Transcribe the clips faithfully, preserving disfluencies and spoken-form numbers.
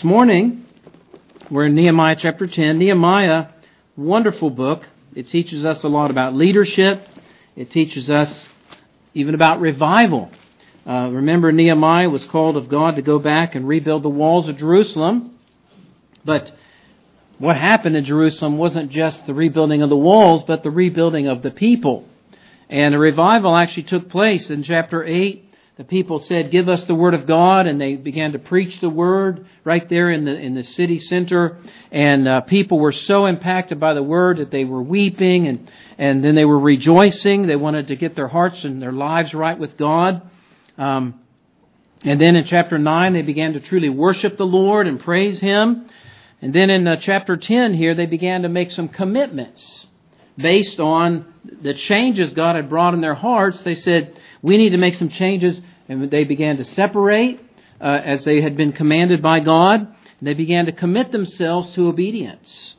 This morning, we're in Nehemiah chapter ten. Nehemiah, wonderful book. It teaches us a lot about leadership. It teaches us even about revival. Uh, remember, Nehemiah was called of God to go back and rebuild the walls of Jerusalem. But what happened in Jerusalem wasn't just the rebuilding of the walls, but the rebuilding of the people. And a revival actually took place in chapter eight. The people said, "Give us the word of God," and they began to preach the word right there in the in the city center. And uh, people were so impacted by the word that they were weeping, and and then they were rejoicing. They wanted to get their hearts and their lives right with God. Um, and then in chapter nine, they began to truly worship the Lord and praise Him. And then in uh, chapter ten here, they began to make some commitments based on the changes God had brought in their hearts. They said, we need to make some changes. And they began to separate uh, as they had been commanded by God. And they began to commit themselves to obedience,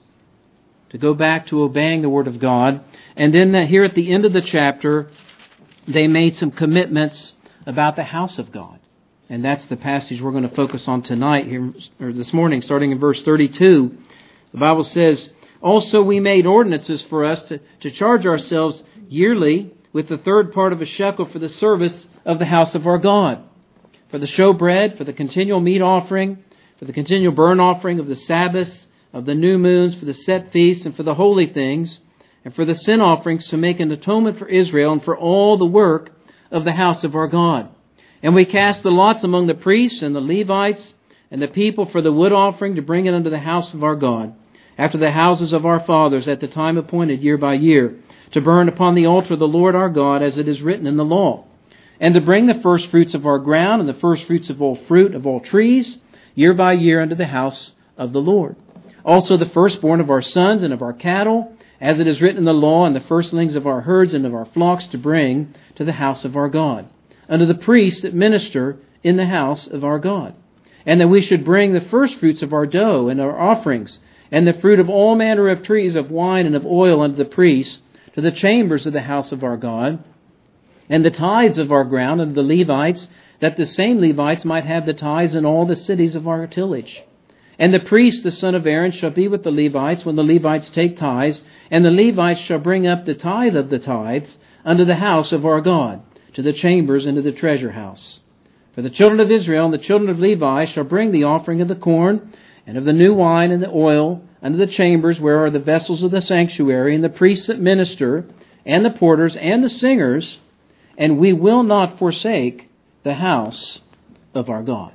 to go back to obeying the Word of God. And then uh, here at the end of the chapter, they made some commitments about the house of God. And that's the passage we're going to focus on tonight, here or this morning, starting in verse thirty-two. The Bible says, "Also we made ordinances for us to, to charge ourselves yearly with the third part of a shekel for the service of the house of our God, for the showbread, for the continual meat offering, for the continual burnt offering of the Sabbaths, of the new moons, for the set feasts, and for the holy things, and for the sin offerings, to make an atonement for Israel, and for all the work of the house of our God. And we cast the lots among the priests and the Levites and the people for the wood offering to bring it unto the house of our God, after the houses of our fathers at the time appointed year by year, to burn upon the altar of the Lord our God, as it is written in the law, and to bring the first fruits of our ground and the first fruits of all fruit of all trees, year by year unto the house of the Lord. Also the firstborn of our sons and of our cattle, as it is written in the law, and the firstlings of our herds and of our flocks, to bring to the house of our God, unto the priests that minister in the house of our God. And that we should bring the first fruits of our dough and our offerings, and the fruit of all manner of trees of wine and of oil unto the priests, to the chambers of the house of our God, and the tithes of our ground unto the Levites, that the same Levites might have the tithes in all the cities of our tillage. And the priest, the son of Aaron, shall be with the Levites when the Levites take tithes, and the Levites shall bring up the tithe of the tithes unto the house of our God, to the chambers and to the treasure house. For the children of Israel and the children of Levi shall bring the offering of the corn, and of the new wine and the oil, unto the chambers where are the vessels of the sanctuary, and the priests that minister, and the porters, and the singers, and we will not forsake the house of our God."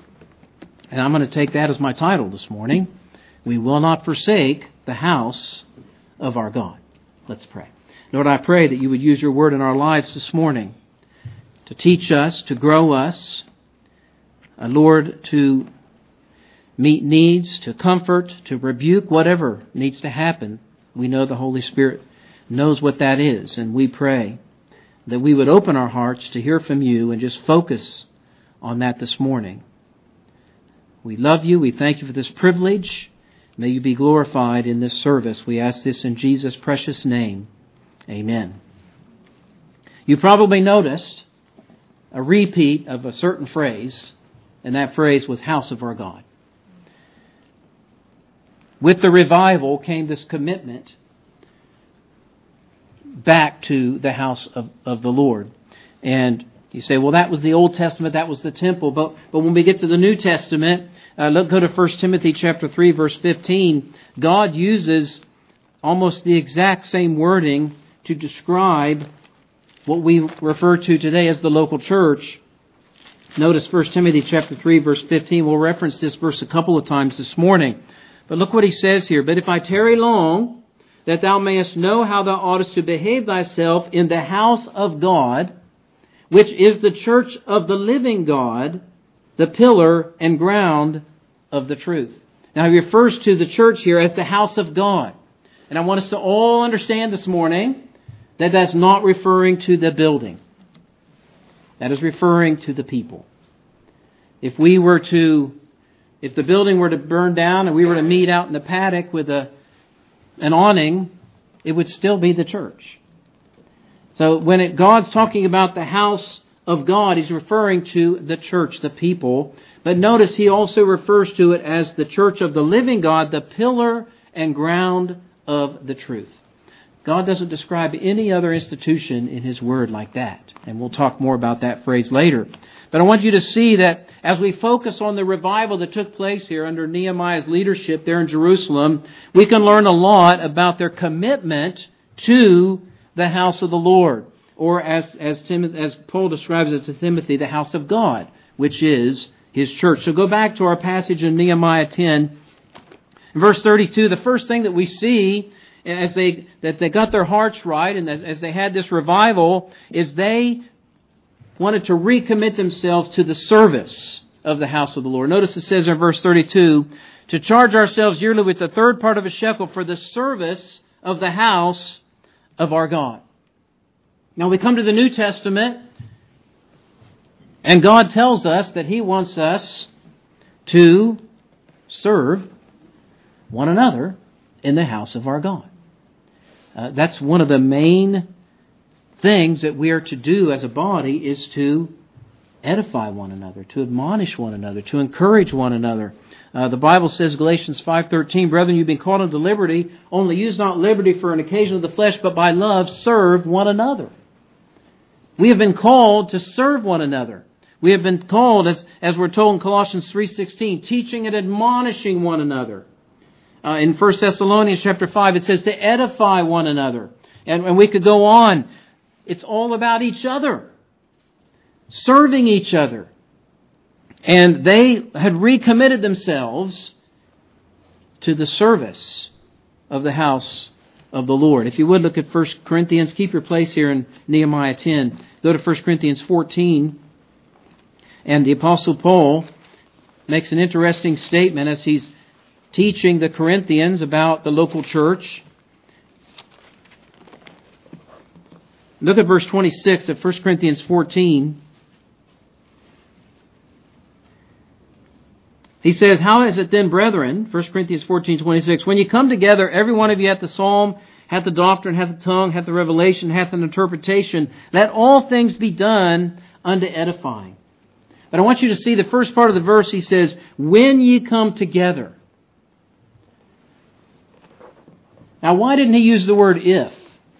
And I'm going to take that as my title this morning. We will not forsake the house of our God. Let's pray. Lord, I pray that you would use your word in our lives this morning to teach us, to grow us, uh, Lord, to meet needs, to comfort, to rebuke, whatever needs to happen. We know the Holy Spirit knows what that is, and we pray that we would open our hearts to hear from you and just focus on that this morning. We love you. We thank you for this privilege. May you be glorified in this service. We ask this in Jesus' precious name. Amen. You probably noticed a repeat of a certain phrase, and that phrase was house of our God. With the revival came this commitment back to the house of, of the Lord. And you say, well, that was the Old Testament, that was the temple. But but when we get to the New Testament, uh, let's go to First Timothy chapter three, verse fifteen. God uses almost the exact same wording to describe what we refer to today as the local church. Notice First Timothy chapter three, verse fifteen. We'll reference this verse a couple of times this morning. But look what he says here. "But if I tarry long, that thou mayest know how thou oughtest to behave thyself in the house of God, which is the church of the living God, the pillar and ground of the truth." Now he refers to the church here as the house of God. And I want us to all understand this morning that that's not referring to the building. That is referring to the people. If we were to, if the building were to burn down and we were to meet out in the paddock with a an awning, it would still be the church. So when it, God's talking about the house of God, He's referring to the church, the people. But notice he also refers to it as the church of the living God, the pillar and ground of the truth. God doesn't describe any other institution in His Word like that. And we'll talk more about that phrase later. But I want you to see that as we focus on the revival that took place here under Nehemiah's leadership there in Jerusalem, we can learn a lot about their commitment to the house of the Lord. Or as, as, Tim, as Paul describes it to Timothy, the house of God, which is His church. So go back to our passage in Nehemiah ten. In verse thirty-two, the first thing that we see as they that they got their hearts right and as, as they had this revival is they wanted to recommit themselves to the service of the house of the Lord. Notice it says in verse thirty-two, to charge ourselves yearly with the third part of a shekel for the service of the house of our God. Now we come to the New Testament, and God tells us that He wants us to serve one another in the house of our God. Uh, that's one of the main things that we are to do as a body, is to edify one another, to admonish one another, to encourage one another. Uh, the Bible says, Galatians five thirteen, brethren, you've been called unto liberty, only use not liberty for an occasion of the flesh, but by love serve one another. We have been called to serve one another. We have been called, as, as we're told in Colossians three sixteen, teaching and admonishing one another. Uh, in First Thessalonians chapter five, it says to edify one another. And, and we could go on. It's all about each other. Serving each other. And they had recommitted themselves to the service of the house of the Lord. If you would look at First Corinthians, keep your place here in Nehemiah ten. Go to First Corinthians fourteen. And the Apostle Paul makes an interesting statement as he's teaching the Corinthians about the local church. Look at verse twenty-six of First Corinthians fourteen. He says, how is it then, brethren, First Corinthians fourteen twenty-six, when you come together, every one of you hath the psalm, hath the doctrine, hath the tongue, hath the revelation, hath an interpretation, let all things be done unto edifying. But I want you to see the first part of the verse. He says, when ye come together. Now, why didn't he use the word if?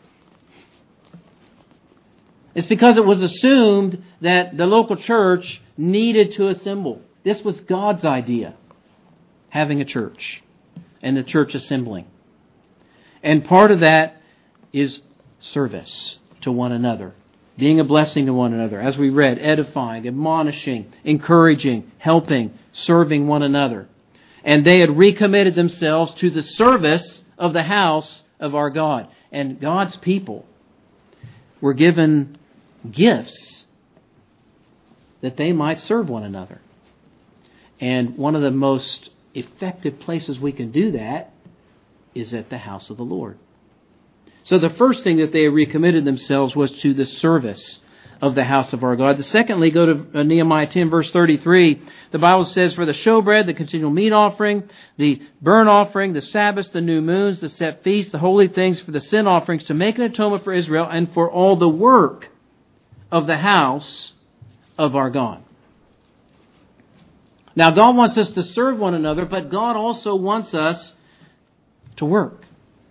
It's because it was assumed that the local church needed to assemble. This was God's idea, having a church and the church assembling. And part of that is service to one another, being a blessing to one another. As we read, edifying, admonishing, encouraging, helping, serving one another. And they had recommitted themselves to the service of the house of our God. And God's people were given gifts that they might serve one another. And one of the most effective places we can do that is at the house of the Lord. So the first thing that they recommitted themselves was to the service of the house of our God. The secondly, go to Nehemiah ten, verse thirty-three. The Bible says, for the showbread, the continual meat offering, the burnt offering, the Sabbaths, the new moons, the set feasts, the holy things, for the sin offerings, to make an atonement for Israel, and for all the work of the house of our God. Now, God wants us to serve one another, but God also wants us to work.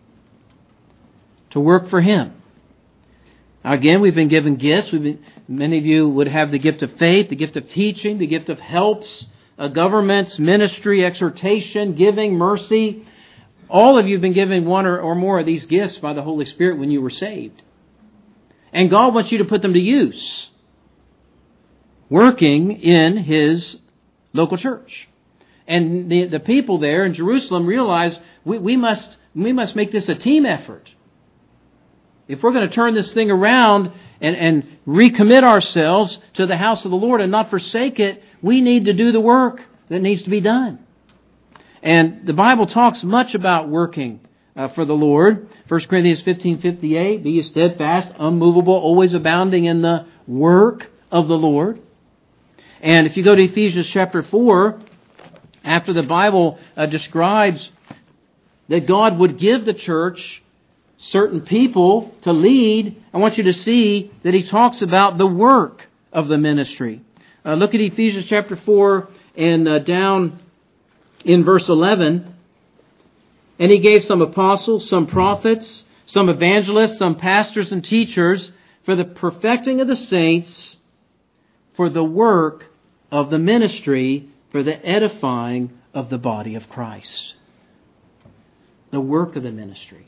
To work for Him. Now, again, we've been given gifts. We've been, many of you would have the gift of faith, the gift of teaching, the gift of helps, uh, governments, ministry, exhortation, giving, mercy. All of you have been given one or, or more of these gifts by the Holy Spirit when you were saved. And God wants you to put them to use, working in His local church. And the, the people there in Jerusalem realized we, we must we must make this a team effort. If we're going to turn this thing around and, and recommit ourselves to the house of the Lord and not forsake it, we need to do the work that needs to be done. And the Bible talks much about working uh, for the Lord. First Corinthians fifteen fifty-eight, be ye steadfast, unmovable, always abounding in the work of the Lord. And if you go to Ephesians chapter four, after the Bible uh, describes that God would give the church certain people to lead, I want you to see that he talks about the work of the ministry. Uh, look at Ephesians chapter four and uh, down in verse eleven, and he gave some apostles, some prophets, some evangelists, some pastors and teachers for the perfecting of the saints, for the work of the ministry, for the edifying of the body of Christ. The work of the ministry.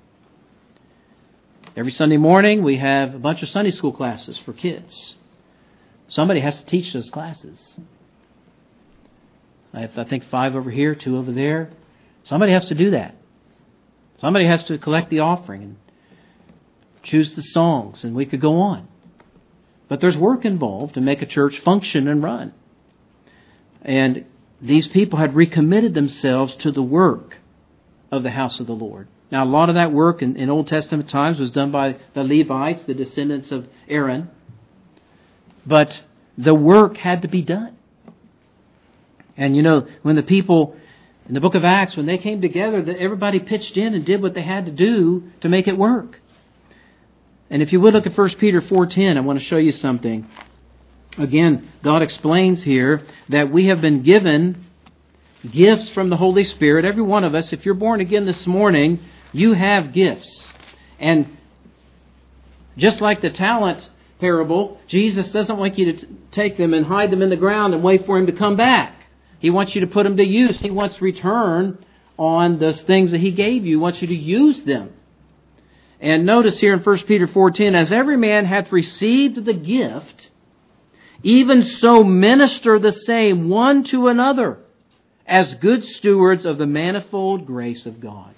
Every Sunday morning we have a bunch of Sunday school classes for kids. Somebody has to teach those classes. I have, I think, five over here, two over there. Somebody has to do that. Somebody has to collect the offering and choose the songs, and we could go on. But there's work involved to make a church function and run. And these people had recommitted themselves to the work of the house of the Lord. Now, a lot of that work in, in Old Testament times was done by the Levites, the descendants of Aaron. But the work had to be done. And you know, when the people in the book of Acts, when they came together, everybody pitched in and did what they had to do to make it work. And if you would look at First Peter four ten, I want to show you something. Again, God explains here that we have been given gifts from the Holy Spirit. Every one of us, if you're born again this morning, you have gifts. And just like the talent parable, Jesus doesn't want you to t- take them and hide them in the ground and wait for Him to come back. He wants you to put them to use. He wants return on those things that He gave you. He wants you to use them. And notice here in First Peter four ten, as every man hath received the gift, even so minister the same one to another, as good stewards of the manifold grace of God.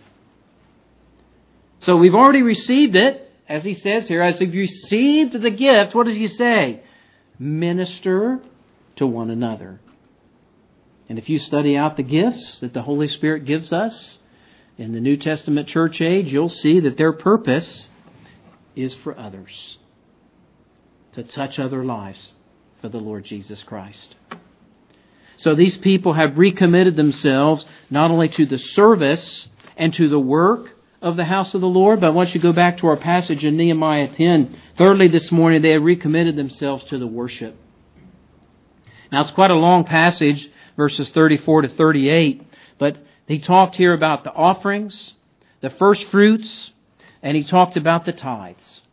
So we've already received it, as he says here, as you've received the gift, what does he say? Minister to one another. And if you study out the gifts that the Holy Spirit gives us in the New Testament church age, you'll see that their purpose is for others, to touch other lives for the Lord Jesus Christ. So these people have recommitted themselves not only to the service and to the work of the house of the Lord, but once you go back to our passage in Nehemiah ten, thirdly this morning they have recommitted themselves to the worship. Now it's quite a long passage, verses thirty-four to thirty-eight, but he talked here about the offerings, the first fruits, and he talked about the tithes.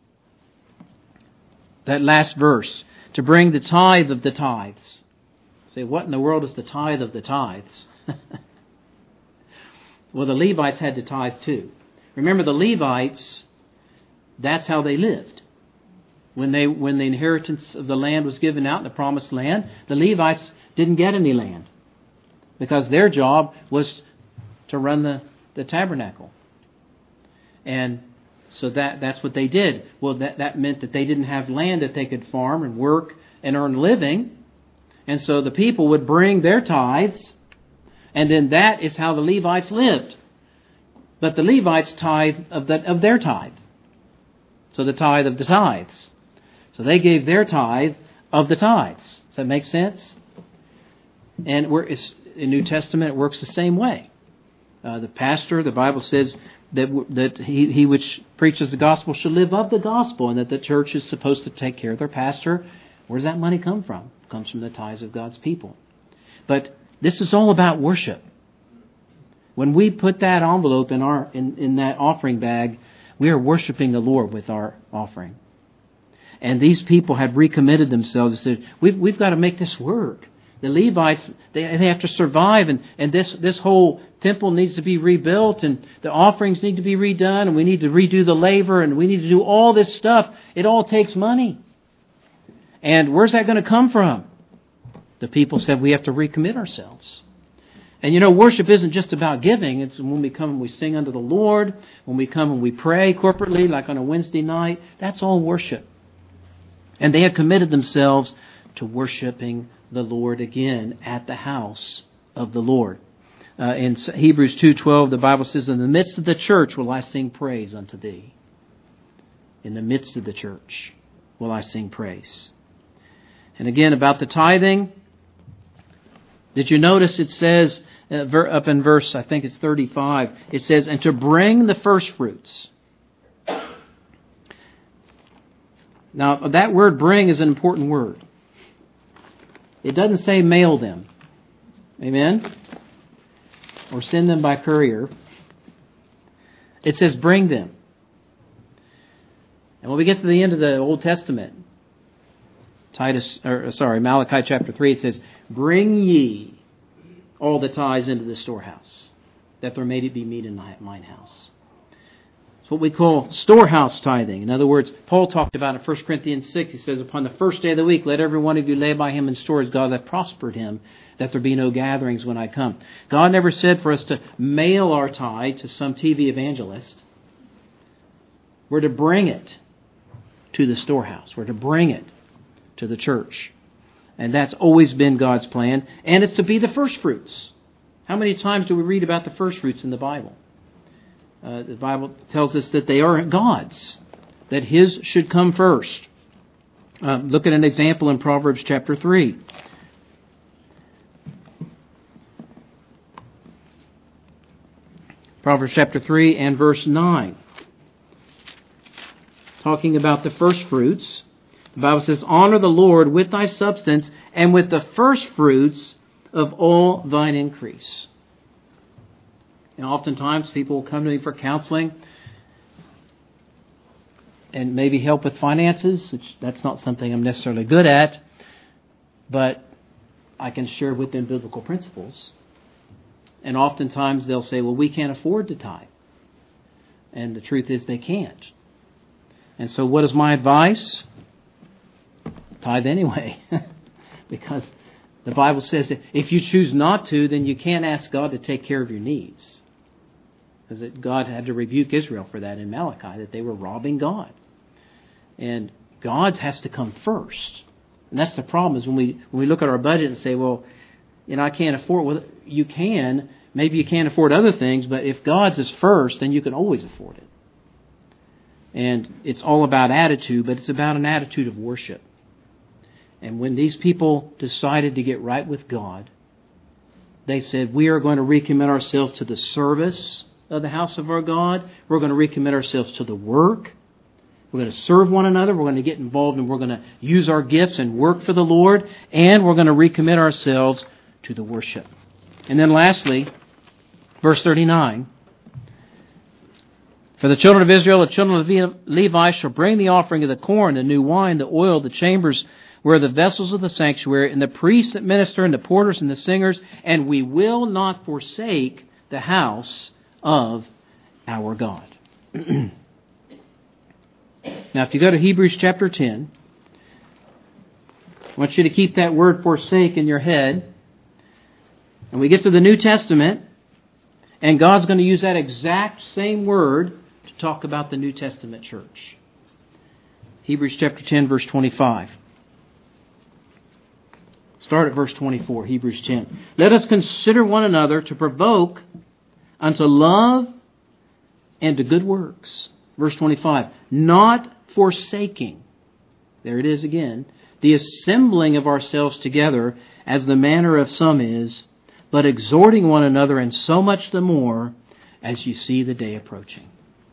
That last verse, to bring the tithe of the tithes. Say, what in the world is the tithe of the tithes? Well, the Levites had to tithe too. Remember, the Levites, that's how they lived. When they when the inheritance of the land was given out in the promised land, the Levites didn't get any land because their job was to run the, the tabernacle. And so that that's what they did. Well, that, that meant that they didn't have land that they could farm and work and earn a living. And so the people would bring their tithes, and then that is how the Levites lived. But the Levites tithe of, the, of their tithe. So the tithe of the tithes. So they gave their tithe of the tithes. Does that make sense? And we're, it's, in New Testament, it works the same way. Uh, the pastor, the Bible says that that he, he which preaches the gospel should live of the gospel, and that the church is supposed to take care of their pastor. Where does that money come from? It comes from the tithes of God's people. But this is all about worship. When we put that envelope in our in, in that offering bag, we are worshiping the Lord with our offering. And these people had recommitted themselves and said, we've, we've got to make this work. The Levites, they, they have to survive, and, and this, this whole temple needs to be rebuilt, and the offerings need to be redone, and we need to redo the labor, and we need to do all this stuff. It all takes money. And where's that going to come from? The people said we have to recommit ourselves. And you know, worship isn't just about giving. It's when we come and we sing unto the Lord, when we come and we pray corporately, like on a Wednesday night. That's all worship. And they had committed themselves to worshiping the Lord again at the house of the Lord. Uh, in Hebrews two twelve, the Bible says, in the midst of the church will I sing praise unto thee. In the midst of the church will I sing praise. And again, about the tithing, did you notice it says uh, up in verse, I think it's thirty-five, it says, and to bring the first fruits. Now, that word bring is an important word. It doesn't say mail them. Amen? Or send them by courier. It says bring them. And when we get to the end of the Old Testament, Titus, or sorry, Malachi chapter three, it says, bring ye all the tithes into the storehouse, that there may be meat in mine house. It's what we call storehouse tithing. In other words, Paul talked about in First Corinthians six, he says, upon the first day of the week, let every one of you lay by him in store as God hath prospered him, that there be no gatherings when I come. God never said for us to mail our tithe to some T V evangelist. We're to bring it to the storehouse. We're to bring it to the church. And that's always been God's plan. And it's to be the first fruits. How many times do we read about the first fruits in the Bible? Uh, the Bible tells us that they are God's, that His should come first. Uh, look at an example in Proverbs chapter three. Proverbs chapter three and verse nine. Talking about the first fruits. The Bible says, honor the Lord with thy substance and with the first fruits of all thine increase. And oftentimes people will come to me for counseling and maybe help with finances, which that's not something I'm necessarily good at, but I can share with them biblical principles. And oftentimes they'll say, well, we can't afford to tithe. And the truth is they can't. And so what is my advice? Tithe anyway. Because the Bible says that if you choose not to, then you can't ask God to take care of your needs. Because it, God had to rebuke Israel for that in Malachi, that they were robbing God. And God's has to come first. And that's the problem, is when we when we look at our budget and say, well, you know, I can't afford. Well, you can. Maybe you can't afford other things, but if God's is first, then you can always afford it. And it's all about attitude, but it's about an attitude of worship. And when these people decided to get right with God, they said, we are going to recommit ourselves to the service of the house of our God. We're going to recommit ourselves to the work. We're going to serve one another. We're going to get involved and we're going to use our gifts and work for the Lord. And we're going to recommit ourselves to the worship. And then lastly, verse thirty-nine. For the children of Israel, the children of Levi shall bring the offering of the corn, the new wine, the oil, the chambers where the vessels of the sanctuary, and the priests that minister, and the porters and the singers, and we will not forsake the house of our God. Now, if you go to Hebrews chapter ten, I want you to keep that word forsake in your head. And we get to the New Testament, and God's going to use that exact same word to talk about the New Testament church. Hebrews chapter ten, verse twenty-five. Start at verse twenty-four, Hebrews ten. Let us consider one another to provoke unto love and to good works. Verse twenty-five. Not forsaking, there it is again, the assembling of ourselves together, as the manner of some is, but exhorting one another, and so much the more as you see the day approaching.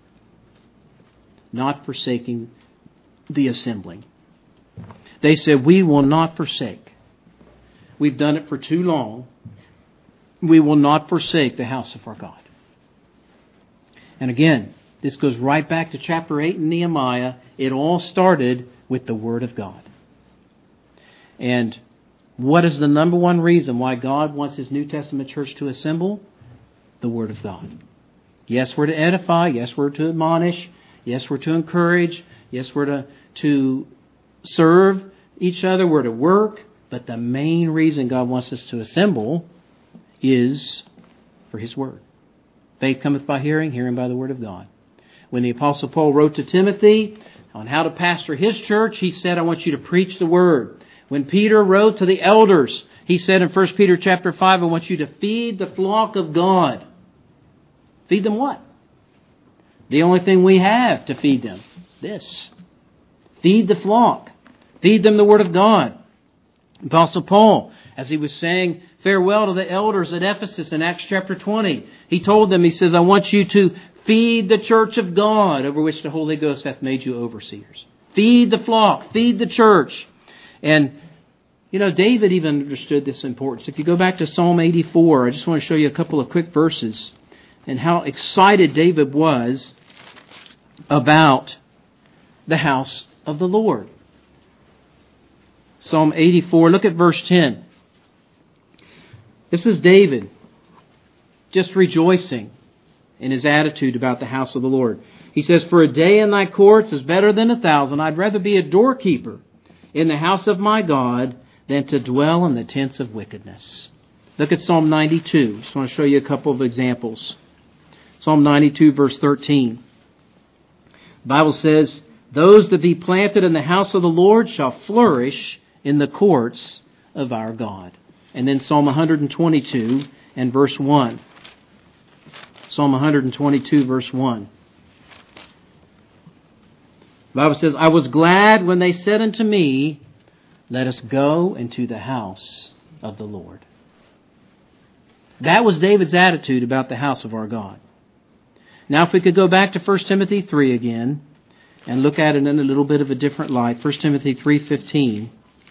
Not forsaking the assembling. They said, we will not forsake. We've done it for too long. We will not forsake the house of our God. And again, this goes right back to chapter eight in Nehemiah. It all started with the Word of God. And what is the number one reason why God wants His New Testament church to assemble? The Word of God. Yes, we're to edify. Yes, we're to admonish. Yes, we're to encourage. Yes, we're to, to serve each other. We're to work. But the main reason God wants us to assemble is for His Word. Faith cometh by hearing, hearing by the Word of God. When the Apostle Paul wrote to Timothy on how to pastor his church, he said, I want you to preach the Word. When Peter wrote to the elders, he said in First Peter chapter five, I want you to feed the flock of God. Feed them what? The only thing we have to feed them. This. Feed the flock. Feed them the Word of God. Apostle Paul, as he was saying farewell to the elders at Ephesus in Acts chapter twenty, he told them, he says, I want you to feed the church of God, over which the Holy Ghost hath made you overseers. Feed the flock. Feed the church. And You know, David even understood this importance. If you go back to Psalm eighty-four, I just want to show you a couple of quick verses and how excited David was about the house of the Lord. Psalm eighty-four, look at verse ten. This is David just rejoicing in his attitude about the house of the Lord. He says, "For a day in thy courts is better than a thousand. I'd rather be a doorkeeper in the house of my God than to dwell in the tents of wickedness." Look at Psalm ninety-two. Just want to show you a couple of examples. Psalm ninety-two, verse thirteen. The Bible says, "Those that be planted in the house of the Lord shall flourish in the courts of our God." And then Psalm one twenty-two and verse one. Psalm one twenty-two, verse one. The Bible says, "I was glad when they said unto me, let us go into the house of the Lord." That was David's attitude about the house of our God. Now if we could go back to First Timothy three again and look at it in a little bit of a different light. First Timothy three fifteen.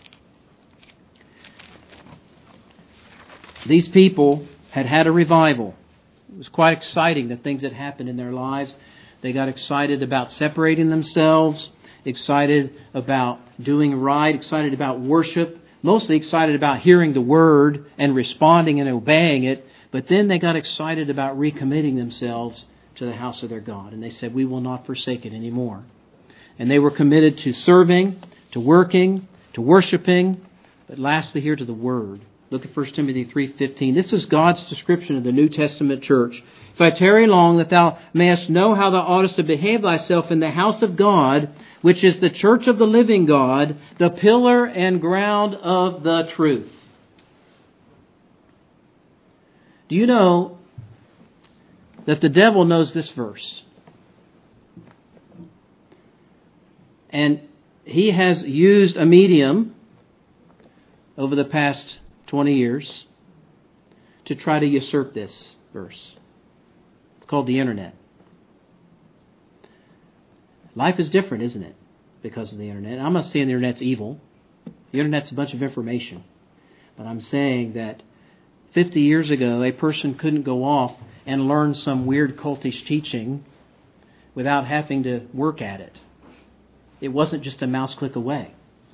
These people had had a revival. It was quite exciting, the things that happened in their lives. They got excited about separating themselves, excited about doing right, excited about worship, mostly excited about hearing the word and responding and obeying it. But then they got excited about recommitting themselves to the house of their God. And they said, we will not forsake it anymore. And they were committed to serving, to working, to worshiping, but lastly here to the word. Look at First Timothy three fifteen. This is God's description of the New Testament church. "If I tarry long, that thou mayest know how thou oughtest to behave thyself in the house of God, which is the church of the living God, the pillar and ground of the truth." Do you know that the devil knows this verse? And he has used a medium over the past twenty years to try to usurp this verse. It's called the internet. Life is different, isn't it? Because of the internet. I'm not saying the internet's evil. The internet's a bunch of information. But I'm saying that fifty years ago, a person couldn't go off and learn some weird cultish teaching without having to work at it. It wasn't just a mouse click away.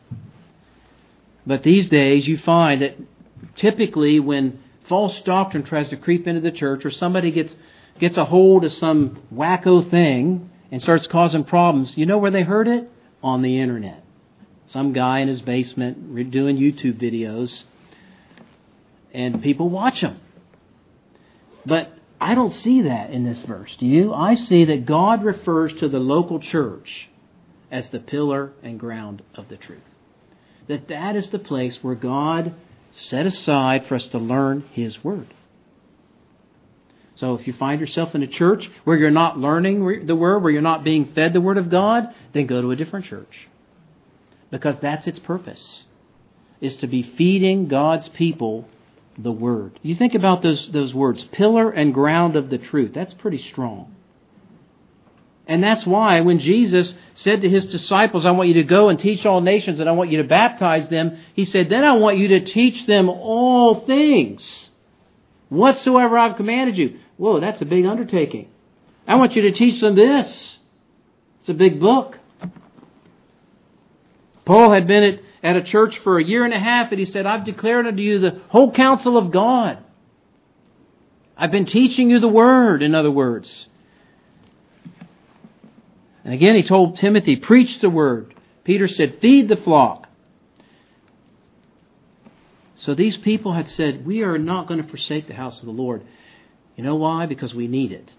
But these days, you find that typically when false doctrine tries to creep into the church, or somebody gets gets a hold of some wacko thing and starts causing problems, you know where they heard it? On the internet. Some guy in his basement doing YouTube videos, and people watch them. But I don't see that in this verse. Do you? I see that God refers to the local church as the pillar and ground of the truth. That that is the place where God set aside for us to learn His Word. So if you find yourself in a church where you're not learning the Word, where you're not being fed the Word of God, then go to a different church. Because that's its purpose, is to be feeding God's people the Word. You think about those, those words, pillar and ground of the truth. That's pretty strong. And that's why when Jesus said to His disciples, I want you to go and teach all nations and I want you to baptize them, He said, then I want you to teach them all things, whatsoever I've commanded you. Whoa, that's a big undertaking. I want you to teach them this. It's a big book. Paul had been at, at a church for a year and a half and he said, I've declared unto you the whole counsel of God. I've been teaching you the Word, in other words. And again, he told Timothy, preach the Word. Peter said, feed the flock. So these people had said, we are not going to forsake the house of the Lord. You know why? Because we need it.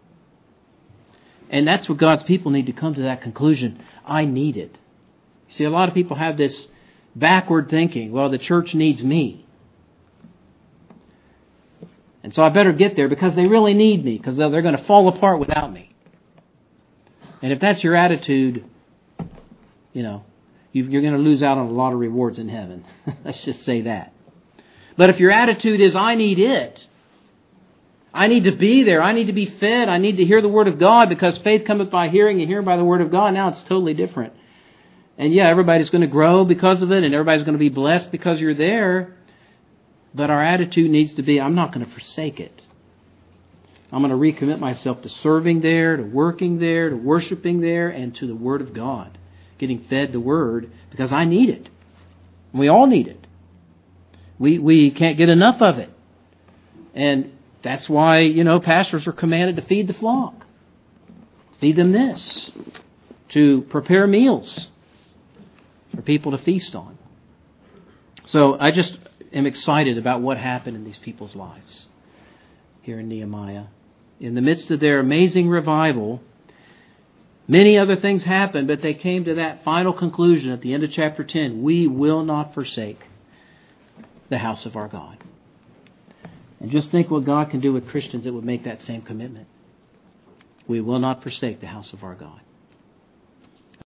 And that's what God's people need to come to that conclusion. I need it. You see, a lot of people have this backward thinking. Well, the church needs me. And so I better get there because they really need me, because they're going to fall apart without me. And if that's your attitude, you know, you're going to lose out on a lot of rewards in heaven. Let's just say that. But if your attitude is, I need it, I need to be there, I need to be fed, I need to hear the Word of God, because faith cometh by hearing and hearing by the Word of God, now it's totally different. And yeah, everybody's going to grow because of it, and everybody's going to be blessed because you're there. But our attitude needs to be, I'm not going to forsake it. I'm going to recommit myself to serving there, to working there, to worshiping there, and to the Word of God. Getting fed the Word, because I need it. We all need it. We we can't get enough of it. And that's why, you know, pastors are commanded to feed the flock. Feed them this. To prepare meals for people to feast on. So I just am excited about what happened in these people's lives here in Nehemiah. In the midst of their amazing revival, many other things happened, but they came to that final conclusion at the end of chapter ten. We will not forsake the house of our God. And just think what God can do with Christians that would make that same commitment. We will not forsake the house of our God.